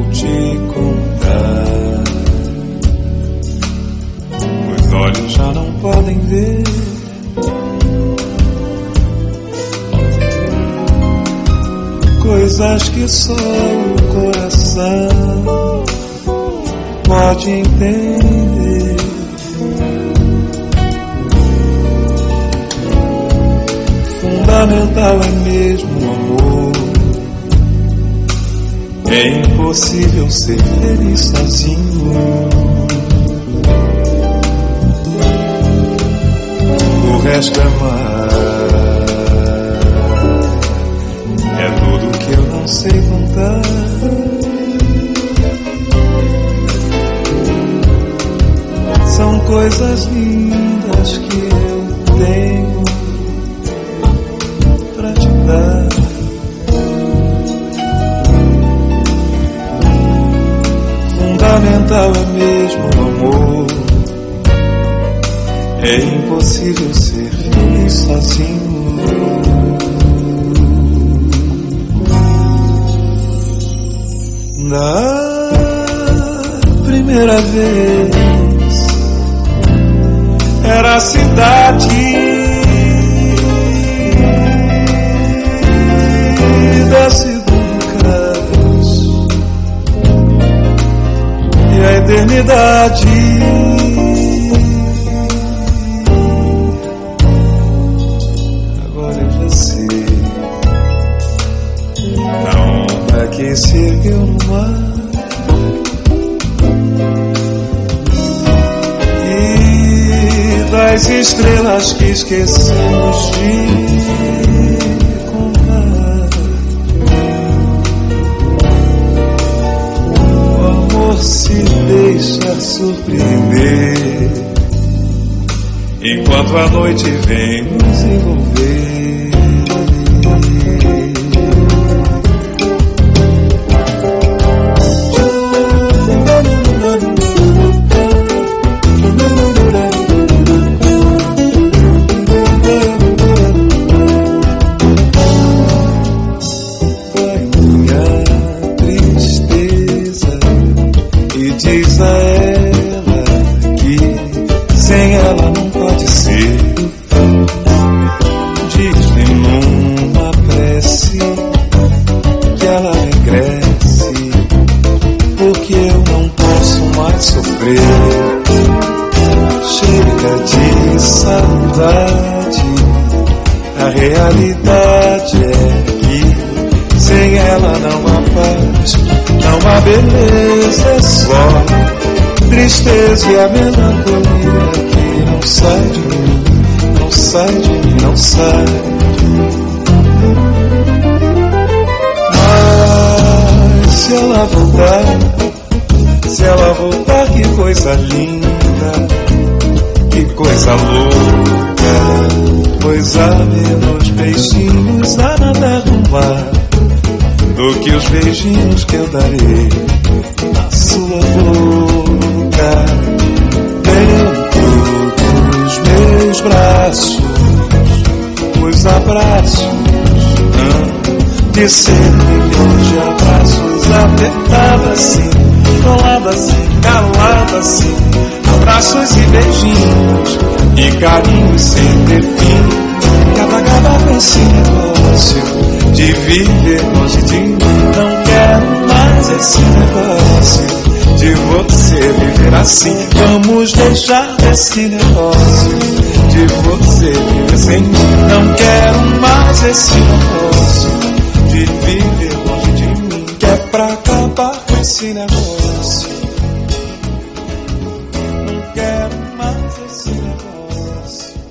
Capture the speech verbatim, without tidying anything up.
te contar. Os olhos já não podem ver coisas que só o coração pode entender. Fundamental é mesmo o amor. É impossível ser feliz sozinho. O resto é mar. É tudo que eu não sei contar. São coisas lindas que eu tenho pra te dar. Fundamental é mesmo o amor. É impossível ser feliz sozinho. Da primeira vez era a cidade da segundo caso e a eternidade. Agora eu já sei a onda que se ergueu no mar e das estrelas que esquecemos de contar. O amor se deixa surpreender enquanto a noite vem nos envolver. Diz a ela que sem ela não pode ser. Diz-lhe numa prece que ela regresse, porque eu não posso mais sofrer. Chega de saudade, a realidade é que sem ela não há paz, não há beleza, é só tristeza e a melancolia que não sai de mim, não sai de mim, não sai. Mas se ela voltar, se ela voltar, que coisa linda, que coisa louca, pois há menos beijinhos a nadar no mar do que os beijinhos que eu darei na sua boca. Dentro dos meus braços, os abraços hum, de cem milhões de abraços, apertada assim, colada assim, calada assim, abraços e beijinhos e carinhos sem ter fim. Acaba, acaba com esse negócio de viver longe de mim. Não quero mais esse negócio de você viver assim. Vamos deixar esse negócio de você viver sem mim. Não quero mais esse negócio de viver longe de mim. Que é pra acabar com esse negócio. Não quero mais esse negócio.